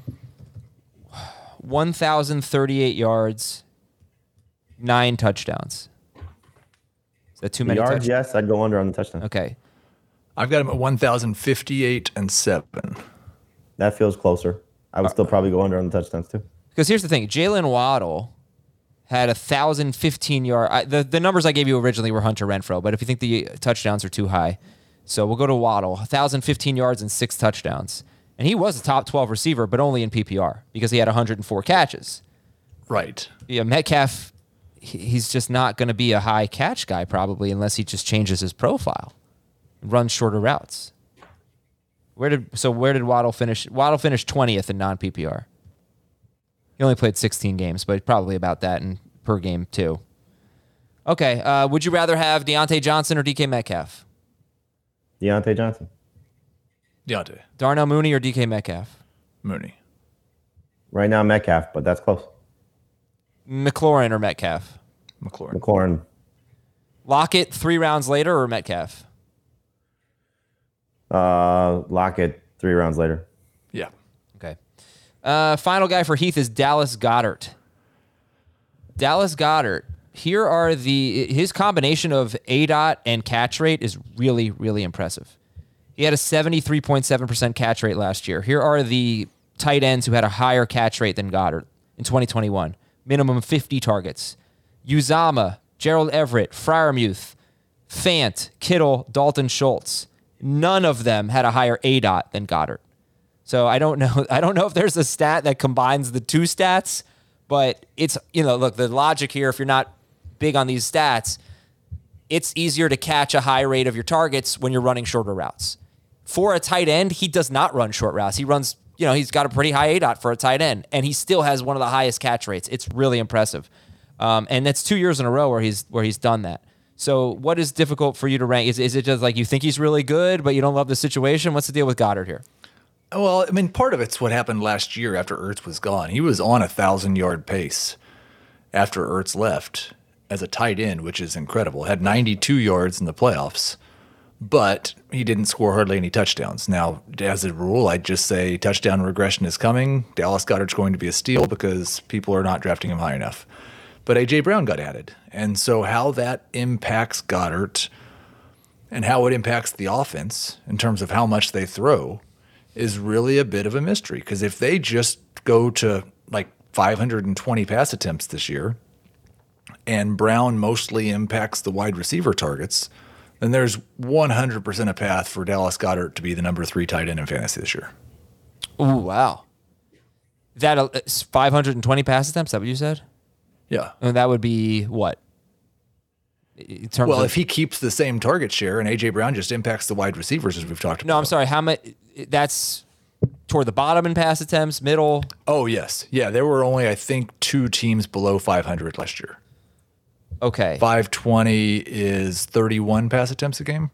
one thousand thirty-eight yards, nine touchdowns. Is that too The many yards, touchdowns? yes, I'd go under on the touchdown. Okay. I've got him at one thousand fifty-eight and seven. That feels closer. I would still probably go under on the touchdowns too. Because here's the thing. Jalen Waddle had one thousand fifteen yards. The, the numbers I gave you originally were Hunter Renfrow, but if you think the touchdowns are too high, so we'll go to Waddle. one thousand fifteen yards and six touchdowns. And he was a top twelve receiver, but only in P P R because he had one hundred four catches. Right. Yeah, Metcalf, he- he's just not going to be a high catch guy probably unless he just changes his profile, runs shorter routes. Where did so where did Waddle finish? Waddle finished twentieth in non-P P R. He only played sixteen games, but probably about that in per game too. Okay, uh, would you rather have Deontay Johnson or D K Metcalf? Deontay Johnson. Deontay. Darnell Mooney or D K Metcalf? Mooney. Right now, Metcalf, but that's close. McLaurin or Metcalf? McLaurin. McLaurin. Lockett three rounds later or Metcalf? Uh, Lockett three rounds later. Yeah. Okay. Uh, final guy for Heath is Dallas Goedert. Dallas Goedert. Here are the his combination of A D O T and catch rate is really, really impressive. He had a seventy-three point seven percent catch rate last year. Here are the tight ends who had a higher catch rate than Goddard in twenty twenty-one. Minimum fifty targets. Uzama, Gerald Everett, Freiermuth, Fant, Kittle, Dalton Schultz. None of them had a higher A D O T than Goddard. So I don't know. I don't know if there's a stat that combines the two stats, but it's, you know, look, the logic here, if you're not big on these stats, it's easier to catch a high rate of your targets when you're running shorter routes. For a tight end, he does not run short routes. He runs, you know, he's got a pretty high A D O T for a tight end, and he still has one of the highest catch rates. It's really impressive. Um, and that's two years in a row where he's where he's done that. So what is difficult for you to rank? Is, is it just like you think he's really good, but you don't love the situation? What's the deal with Goddard here? Well, I mean, part of it's what happened last year after Ertz was gone. He was on a thousand-yard pace after Ertz left as a tight end, which is incredible. Had ninety-two yards in the playoffs, but he didn't score hardly any touchdowns. Now, as a rule, I'd just say touchdown regression is coming. Dallas Goedert's going to be a steal because people are not drafting him high enough. But A J. Brown got added. And so how that impacts Goddard and how it impacts the offense in terms of how much they throw is really a bit of a mystery. Because if they just go to like five hundred twenty pass attempts this year and Brown mostly impacts the wide receiver targets, then there's one hundred percent a path for Dallas Goedert to be the number three tight end in fantasy this year. Ooh, wow. That uh, five hundred twenty pass attempts, is that what you said? Yeah. And that would be what? In terms Well, of, if he keeps the same target share and A J. Brown just impacts the wide receivers as we've talked about. no, I'm sorry. How much? That's toward the bottom in pass attempts, middle. Oh, yes. Yeah, there were only, I think, two teams below five hundred last year. Okay. five twenty is thirty-one pass attempts a game.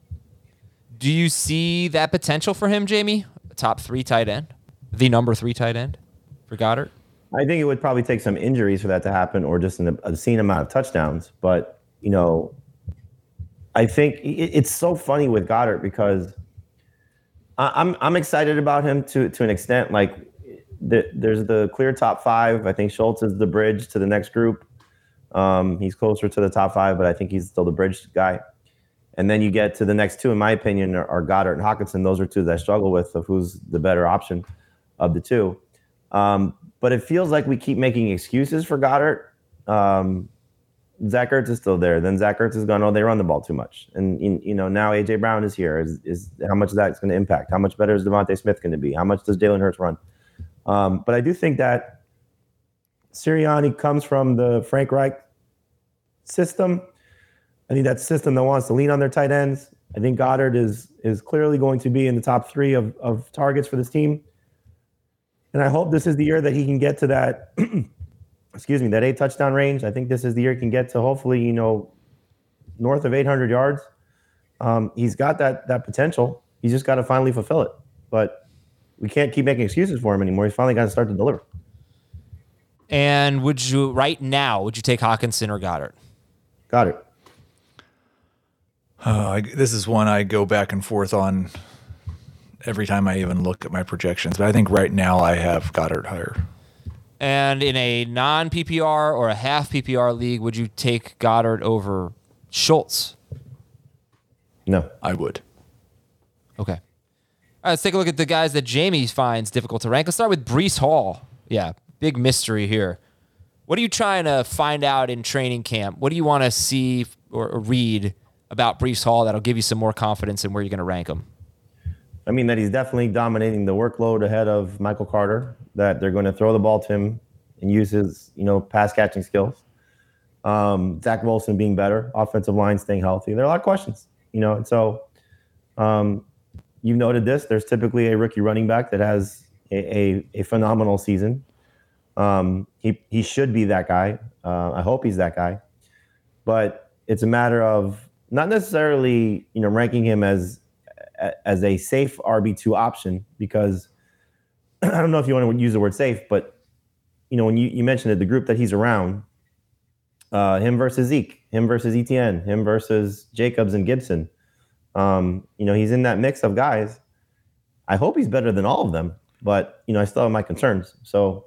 Do you see that potential for him, Jamie? Top three tight end, the number three tight end for Goddard. I think it would probably take some injuries for that to happen, or just an obscene amount of touchdowns. But you know, I think it, it's so funny with Goddard because I, I'm I'm excited about him to to an extent. Like the, there's the clear top five. I think Schultz is the bridge to the next group. Um, he's closer to the top five, but I think he's still the bridge guy. And then you get to the next two, in my opinion, are, are Goddard and Hockenson. Those are two that I struggle with of who's the better option of the two. Um, but it feels like we keep making excuses for Goddard. Um, Zach Ertz is still there. Then Zach Ertz is gone. Oh, they run the ball too much. And, you know, now A J. Brown is here. Is, is how much that's going to impact? How much better is Devontae Smith going to be? How much does Jalen Hurts run? Um, but I do think that Sirianni comes from the Frank Reich system. I think that system that wants to lean on their tight ends. I think Goddard is is clearly going to be in the top three of, of targets for this team. And I hope this is the year that he can get to that, excuse me, that eight touchdown range. I think this is the year he can get to hopefully, you know, north of eight hundred yards. Um, he's got that that potential. He's just got to finally fulfill it. But we can't keep making excuses for him anymore. He's finally got to start to deliver. And would you, right now, would you take Hockenson or Goddard? Goddard. Uh, I, this is one I go back and forth on every time I even look at my projections. But I think right now I have Goddard higher. And in a non-P P R or a half P P R league, would you take Goddard over Schultz? No. I would. Okay. All right, let's take a look at the guys that Jamie finds difficult to rank. Let's start with Breece Hall. Yeah, big mystery here. What are you trying to find out in training camp? What do you want to see or, or read about Breece Hall that'll give you some more confidence in where you're going to rank him? I mean, that he's definitely dominating the workload ahead of Michael Carter, that they're going to throw the ball to him and use his, you know, pass catching skills. Um, Zach Wilson being better, offensive line staying healthy. There are a lot of questions, you know, and so um, you've noted this. There's typically a rookie running back that has a, a, a phenomenal season. Um, he, he should be that guy. Uh, I hope he's that guy. But it's a matter of not necessarily, you know, ranking him as as a safe R B two option, because I don't know if you want to use the word safe, but, you know, when you, you mentioned it, the group that he's around, uh, him versus Zeke, him versus Etienne, him versus Jacobs and Gibson, um, you know, he's in that mix of guys. I hope he's better than all of them, but, you know, I still have my concerns. So,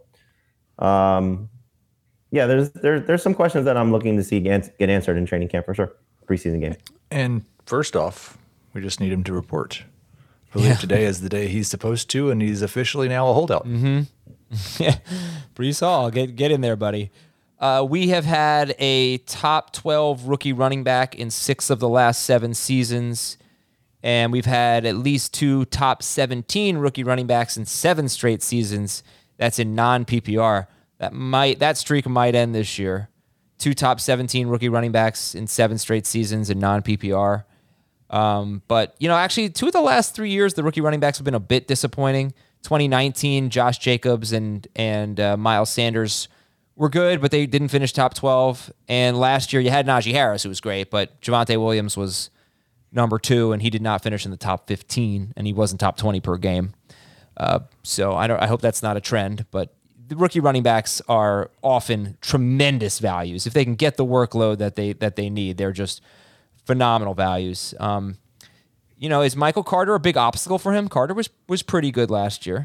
um, yeah, there's, there's, there's some questions that I'm looking to see get, get answered in training camp for sure. Preseason game. And first off, we just need him to report. I believe Yeah. today is the day he's supposed to, and he's officially now a holdout. Mm-hmm. Yeah, Breece Hall, get get in there, buddy. Uh, we have had a top twelve rookie running back in six of the last seven seasons, and we've had at least two top seventeen rookie running backs in seven straight seasons. That's in non-P P R. That might that streak might end this year. Two top seventeen rookie running backs in seven straight seasons in non-P P R. Um, but, you know, actually, two of the last three years, the rookie running backs have been a bit disappointing. twenty nineteen, Josh Jacobs and and uh, Miles Sanders were good, but they didn't finish top twelve. And last year, you had Najee Harris, who was great, but Javonte Williams was number two, and he did not finish in the top fifteen, and he wasn't top twenty per game. Uh, so I don't. I hope that's not a trend, but the rookie running backs are often tremendous values. If they can get the workload that they that they need, they're just phenomenal values. Um, you know, is Michael Carter a big obstacle for him? Carter was was pretty good last year.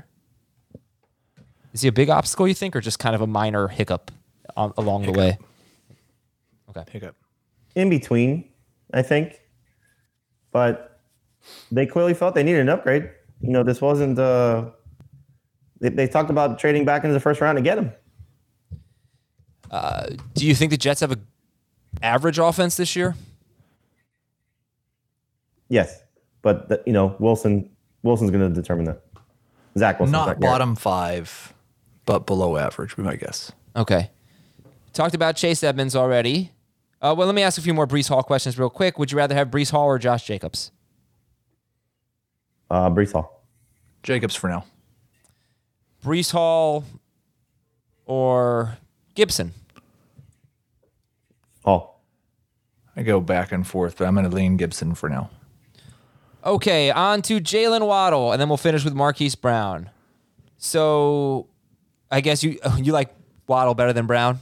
Is he a big obstacle, you think, or just kind of a minor hiccup on, along hiccup. the way? Okay. Hiccup. In between, I think. But they clearly felt they needed an upgrade. You know, this wasn't... Uh, they, they talked about trading back into the first round to get him. Uh, do you think the Jets have a average offense this year? Yes, but the, you know, Wilson Wilson's going to determine that. Zach Wilson, not bottom five, but below average, we might guess. Okay. Talked about Chase Edmonds already. Uh, well, let me ask a few more Breece Hall questions real quick. Would you rather have Breece Hall or Josh Jacobs? Uh, Breece Hall. Jacobs for now. Breece Hall or Gibson? Hall. I go back and forth, but I'm going to lean Gibson for now. Okay, on to Jalen Waddle, and then we'll finish with Marquise Brown. So, I guess you you like Waddle better than Brown?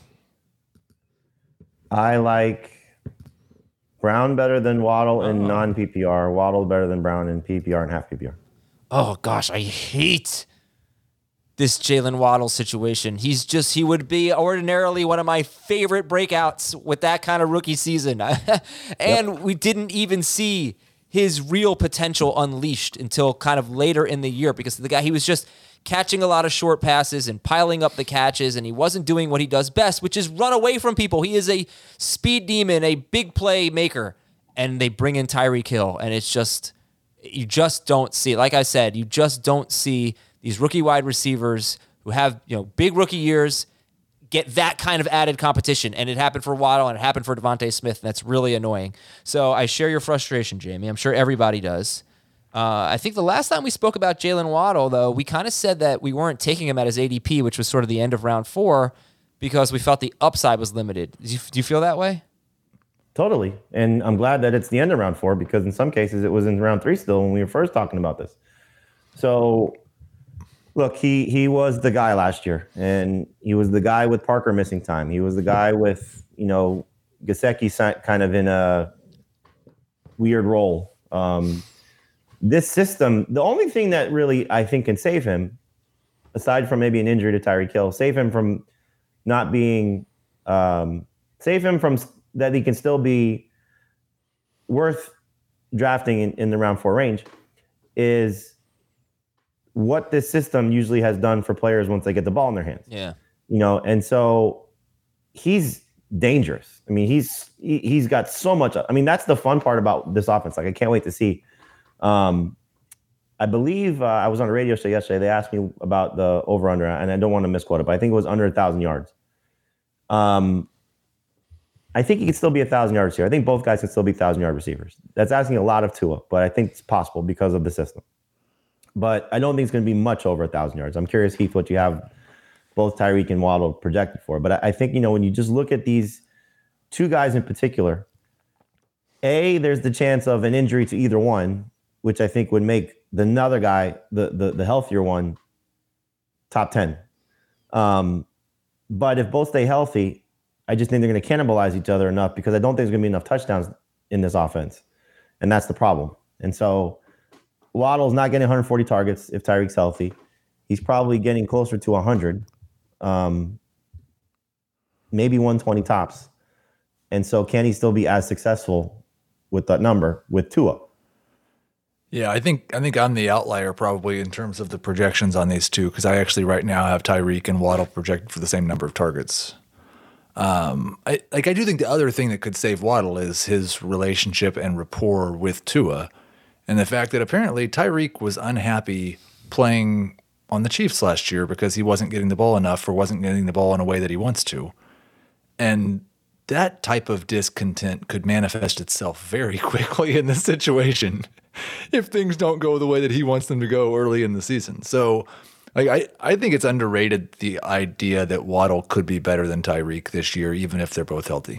I like Brown better than Waddle in Uh-huh. non-P P R. Waddle better than Brown in P P R and half P P R. Oh, gosh, I hate this Jalen Waddle situation. He's just, he would be ordinarily one of my favorite breakouts with that kind of rookie season. and yep. we didn't even see his real potential unleashed until kind of later in the year, because the guy, he was just catching a lot of short passes and piling up the catches, and he wasn't doing what he does best, which is run away from people. He is a speed demon, a big play maker, and they bring in Tyreek Hill, and it's just, you just don't see, like I said, you just don't see these rookie wide receivers who have, you know, big rookie years get that kind of added competition. And it happened for Waddle and it happened for Devontae Smith. And that's really annoying. So I share your frustration, Jamie. I'm sure everybody does. Uh, I think the last time we spoke about Jalen Waddle, though, we kind of said that we weren't taking him at his A D P, which was sort of the end of round four, because we felt the upside was limited. Do you, do you feel that way? Totally. And I'm glad that it's the end of round four, because in some cases it was in round three still when we were first talking about this. So, look, he he was the guy last year, and he was the guy with Parker missing time. He was the guy with, you know, Gesicki kind of in a weird role. Um, this system, the only thing that really I think can save him, aside from maybe an injury to Tyreek Hill, save him from not being, um, save him from that he can still be worth drafting in, in the round four range, is what this system usually has done for players once they get the ball in their hands. Yeah. You know, and so he's dangerous. I mean, he's he, he's got so much. I mean, that's the fun part about this offense. Like, I can't wait to see. Um, I believe uh, I was on a radio show yesterday. They asked me about the over-under, and I don't want to misquote it, but I think it was under one thousand yards. Um, I think he could still be one thousand yards here. I think both guys can still be one thousand-yard receivers. That's asking a lot of Tua, but I think it's possible because of the system. But I don't think it's going to be much over one thousand yards. I'm curious, Heath, what you have both Tyreek and Waddle projected for. But I, I think, you know, when you just look at these two guys in particular, A, there's the chance of an injury to either one, which I think would make the another guy, the the, the healthier one, top ten. Um, but if both stay healthy, I just think they're going to cannibalize each other enough, because I don't think there's going to be enough touchdowns in this offense. And that's the problem. And so Waddle's not getting one hundred forty targets if Tyreek's healthy. He's probably getting closer to one hundred, um, maybe one twenty tops. And so can he still be as successful with that number with Tua? Yeah, I think I think I'm the outlier probably in terms of the projections on these two, because I actually right now have Tyreek and Waddle projected for the same number of targets. Um, I like I do think the other thing that could save Waddle is his relationship and rapport with Tua, and the fact that apparently Tyreek was unhappy playing on the Chiefs last year because he wasn't getting the ball enough or wasn't getting the ball in a way that he wants to, and that type of discontent could manifest itself very quickly in this situation if things don't go the way that he wants them to go early in the season. So like, I, I think it's underrated, the idea that Waddle could be better than Tyreek this year, even if they're both healthy.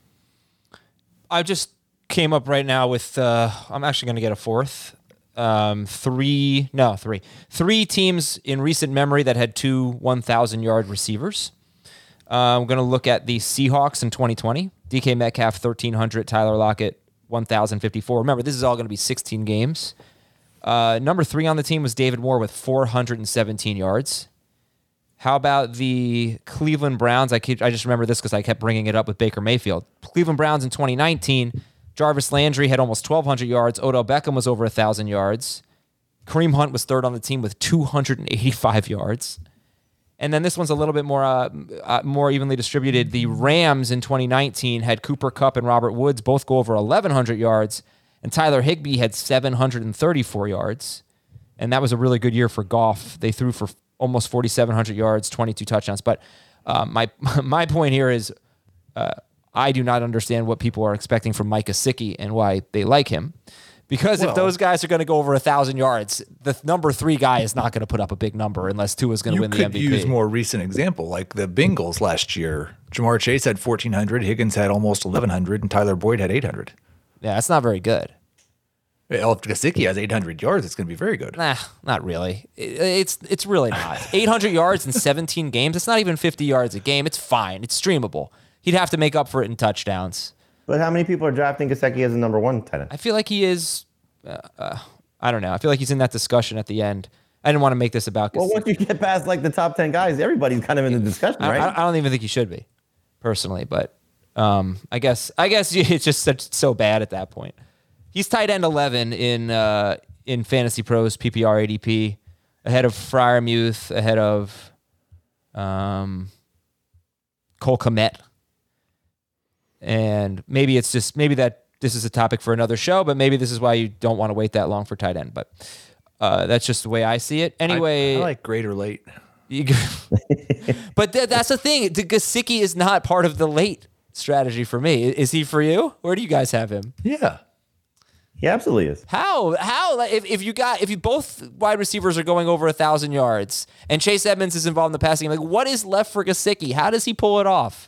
I just came up right now with, uh, I'm actually going to get a fourth. Um, three, no, three. Three teams in recent memory that had two one thousand-yard receivers. Uh, I'm going to look at the Seahawks in twenty twenty. D K Metcalf, thirteen hundred. Tyler Lockett, one thousand fifty-four. Remember, this is all going to be sixteen games. Uh, number three on the team was David Moore with four hundred seventeen yards. How about the Cleveland Browns? I keep, I just remember this because I kept bringing it up with Baker Mayfield. Cleveland Browns in twenty nineteen, Jarvis Landry had almost twelve hundred yards. Odell Beckham was over one thousand yards. Kareem Hunt was third on the team with two hundred eighty-five yards. And then this one's a little bit more uh, uh, more evenly distributed. The Rams in twenty nineteen had Cooper Kupp and Robert Woods both go over eleven hundred yards, and Tyler Higbee had seven hundred thirty-four yards. And that was a really good year for Goff. They threw for almost forty-seven hundred yards, twenty-two touchdowns. But uh, my my point here is uh, I do not understand what people are expecting from Mike Gesicki and why they like him. Because well, if those guys are going to go over one thousand yards, the number three guy is not going to put up a big number unless Tua's going to win the M V P. You could use more recent example, like the Bengals last year. Jamar Chase had fourteen hundred, Higgins had almost eleven hundred, and Tyler Boyd had eight hundred. Yeah, that's not very good. Well, if Gesicki has eight hundred yards, it's going to be very good. Nah, not really. It's it's really not. eight hundred yards in seventeen games, it's not even fifty yards a game. It's fine. It's streamable. He'd have to make up for it in touchdowns. But how many people are drafting Gesicki as a number one tight end? I feel like he is, uh, uh, I don't know. I feel like he's in that discussion at the end. I didn't want to make this about Gesicki. Well, once you get past like the top ten guys, everybody's kind of in the discussion, right? I, I don't even think he should be, personally. But um, I guess I guess it's just such, so bad at that point. He's tight end eleven in uh, in Fantasy Pros P P R A D P, ahead of Freiermuth, ahead of um, Cole Kmet. And maybe it's just, maybe that this is a topic for another show, but maybe this is why you don't want to wait that long for tight end. But uh, that's just the way I see it. Anyway. I, I like great or late. You, but th- that's the thing. Gesicki is not part of the late strategy for me. Is he for you? Where do you guys have him? Yeah. He absolutely is. How? How? If, if you got, if you both wide receivers are going over a thousand yards and Chase Edmonds is involved in the passing game, like what is left for Gesicki? How does he pull it off?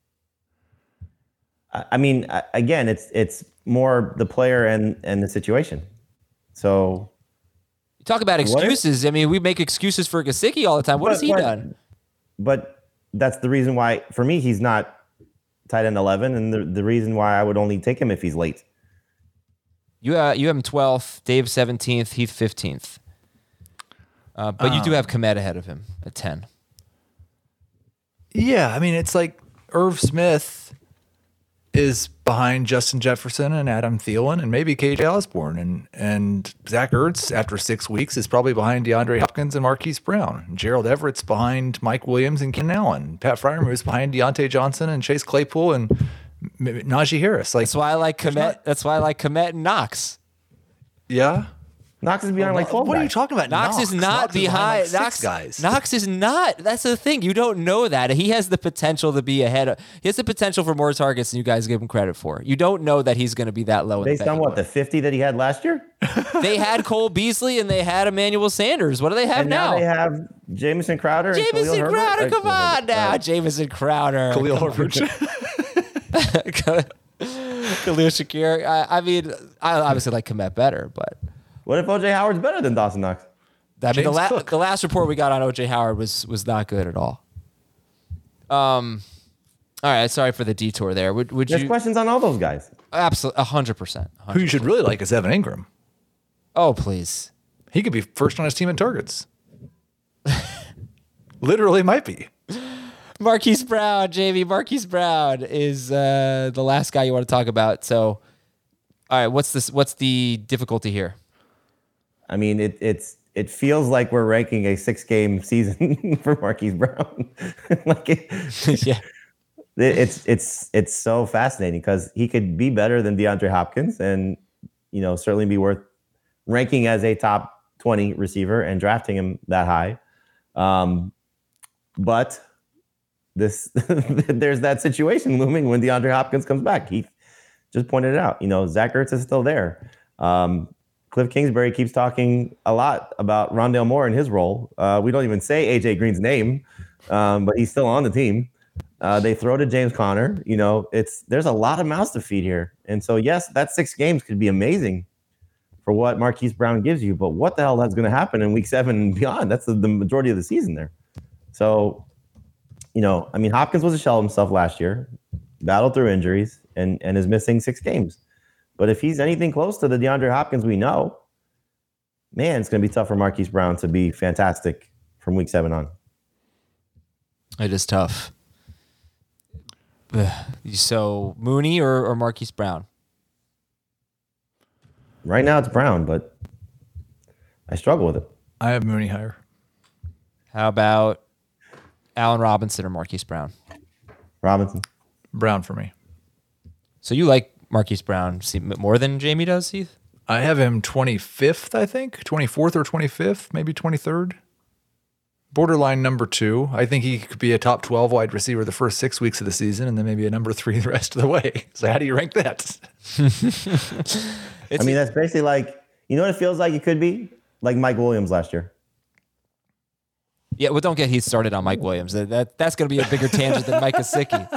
I mean, again, it's it's more the player and, and the situation. So you talk about excuses. If, I mean, we make excuses for Gesicki all the time. What but, has he but, done? But that's the reason why, for me, he's not tight end eleven, and the, the reason why I would only take him if he's late. You uh, you have him twelfth, Dave seventeenth, Heath fifteenth. Uh, but um, you do have Kmet ahead of him at ten. Yeah, I mean, it's like Irv Smith is behind Justin Jefferson and Adam Thielen and maybe K J Osborne. And, and Zach Ertz, after six weeks, is probably behind DeAndre Hopkins and Marquise Brown. Gerald Everett's behind Mike Williams and Keenan Allen. Pat Freiermuth's behind Deontay Johnson and Chase Claypool and Najee Harris. Like, that's why I like Kmet. Not, that's why I like Kmet and Knox. Yeah. Knox is behind well, like twelve What guys. are you talking about? Knox, Knox is not Knox behind. Is behind like Knox, six guys. Knox is not. That's the thing. You don't know that. He has the potential to be ahead of. He has the potential for more targets than you guys give him credit for. You don't know that he's going to be that low. Based in the on what, the fifty that he had last year? They had Cole Beasley and they had Emmanuel Sanders. What do they have and now? now? They have Jamison Crowder. Jamison and Crowder. Herbert. Come on now, uh, Jamison Crowder. Khalil Herbert. Khalil Shakir. I, I mean, I obviously like Kmet better, but what if O J Howard's better than Dawson Knox? I mean, the, la- the last report we got on O J Howard was was not good at all. Um, all right, sorry for the detour there. Would would There's you? questions on all those guys. Absolutely, a hundred percent. Who you should really like is Evan Ingram. Oh please, he could be first on his team in targets. Literally, might be. Marquise Brown, Jamie. Marquise Brown is uh, the last guy you want to talk about. So, all right, what's this? What's the difficulty here? I mean, it, it's it feels like we're ranking a six-game season for Marquise Brown. like it, yeah, it, it's it's it's so fascinating because he could be better than DeAndre Hopkins, and you know certainly be worth ranking as a top twenty receiver and drafting him that high. Um, but this there's that situation looming when DeAndre Hopkins comes back. He just pointed it out. You know, Zach Ertz is still there. Um, Cliff Kingsbury keeps talking a lot about Rondale Moore and his role. Uh, we don't even say A J Green's name, um, but he's still on the team. Uh, they throw to James Conner. You know, it's there's a lot of mouths to feed here. And so, yes, that six games could be amazing for what Marquise Brown gives you. But what the hell is going to happen in week seven and beyond? That's the, the majority of the season there. So, you know, I mean, Hopkins was a shell of himself last year, battled through injuries, and, and is missing six games. But if he's anything close to the DeAndre Hopkins we know, man, it's going to be tough for Marquise Brown to be fantastic from week seven on. It is tough. So Mooney or, or Marquise Brown? Right now it's Brown, but I struggle with it. I have Mooney higher. How about Allen Robinson or Marquise Brown? Robinson. Brown for me. So you like Marquise Brown more than Jamie does, Heath? I have him twenty-fifth, I think. twenty-fourth or twenty-fifth, maybe twenty-third. Borderline number two. I think he could be a top twelve wide receiver the first six weeks of the season and then maybe a number three the rest of the way. So how do you rank that? I mean, that's basically like, you know what it feels like it could be? Like Mike Williams last year. Yeah, well, don't get Heath started on Mike Williams. That, that That's going to be a bigger tangent than Mike Gesicki.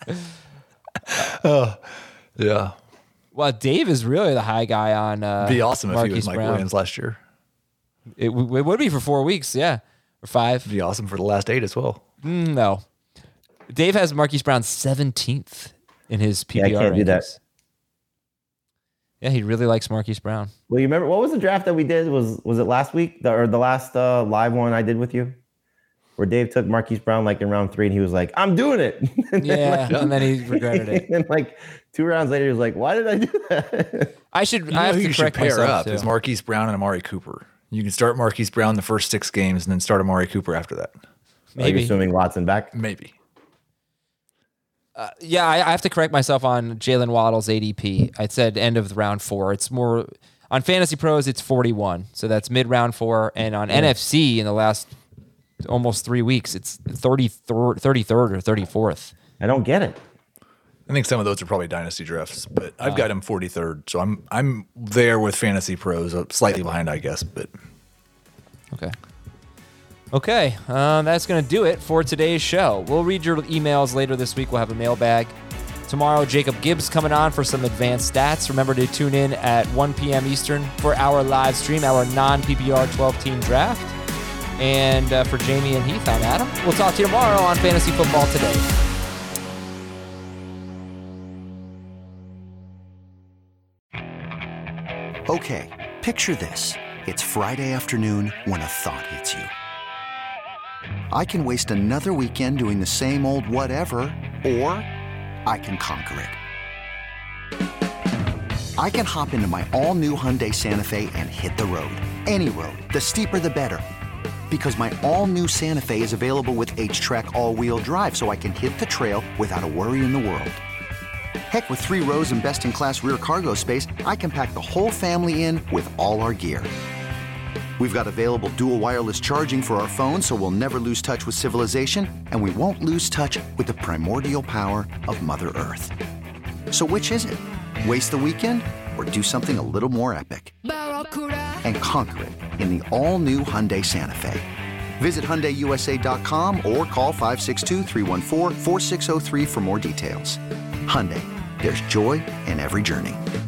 Oh, yeah. Well, Dave is really the high guy on uh, It'd be awesome Marquise if he was Mike Brown. Williams last year. It, w- it would be for four weeks, yeah. Or five. It'd be awesome for the last eight as well. Mm, no. Dave has Marquise Brown seventeenth in his P P R Yeah, I can't rankings. do that. Yeah, he really likes Marquise Brown. Well, you remember, what was the draft that we did? Was was it last week? The, or the last uh, live one I did with you? Where Dave took Marquise Brown like in round three and he was like, I'm doing it. and Yeah, then, like, and then he regretted it. And like two rounds later, he was like, why did I do that? I should. You I know have who to you should correct pair myself up too. is Marquise Brown and Amari Cooper. You can start Marquise Brown the first six games and then start Amari Cooper after that. Like Maybe. assuming Watson back. Maybe. Uh, yeah, I, I have to correct myself on Jalen Waddle's A D P. I said end of round four. It's more on Fantasy Pros. It's forty-one, so that's mid round four. And on N F C in the last almost three weeks, it's thirty-third, thirty-third or thirty-fourth. I don't get it. I think some of those are probably dynasty drafts, but I've got him forty-third, so I'm I'm there with Fantasy Pros, uh, slightly behind, I guess. But Okay. Okay, uh, that's going to do it for today's show. We'll read your emails later this week. We'll have a mailbag. Tomorrow, Jacob Gibbs coming on for some advanced stats. Remember to tune in at one p.m. Eastern for our live stream, our non-P P R twelve-team draft. And uh, for Jamie and Heath, I'm Adam. We'll talk to you tomorrow on Fantasy Football Today. Okay, picture this. It's Friday afternoon when a thought hits you. I can waste another weekend doing the same old whatever, or I can conquer it. I can hop into my all-new Hyundai Santa Fe and hit the road. Any road. The steeper, the better. Because my all-new Santa Fe is available with H-Track all-wheel drive, so I can hit the trail without a worry in the world. Heck, with three rows and best-in-class rear cargo space, I can pack the whole family in with all our gear. We've got available dual wireless charging for our phones, so we'll never lose touch with civilization, and we won't lose touch with the primordial power of Mother Earth. So which is it? Waste the weekend or do something a little more epic? And conquer it in the all-new Hyundai Santa Fe. Visit Hyundai U S A dot com or call five six two, three one four, four six zero three for more details. Hyundai, there's joy in every journey.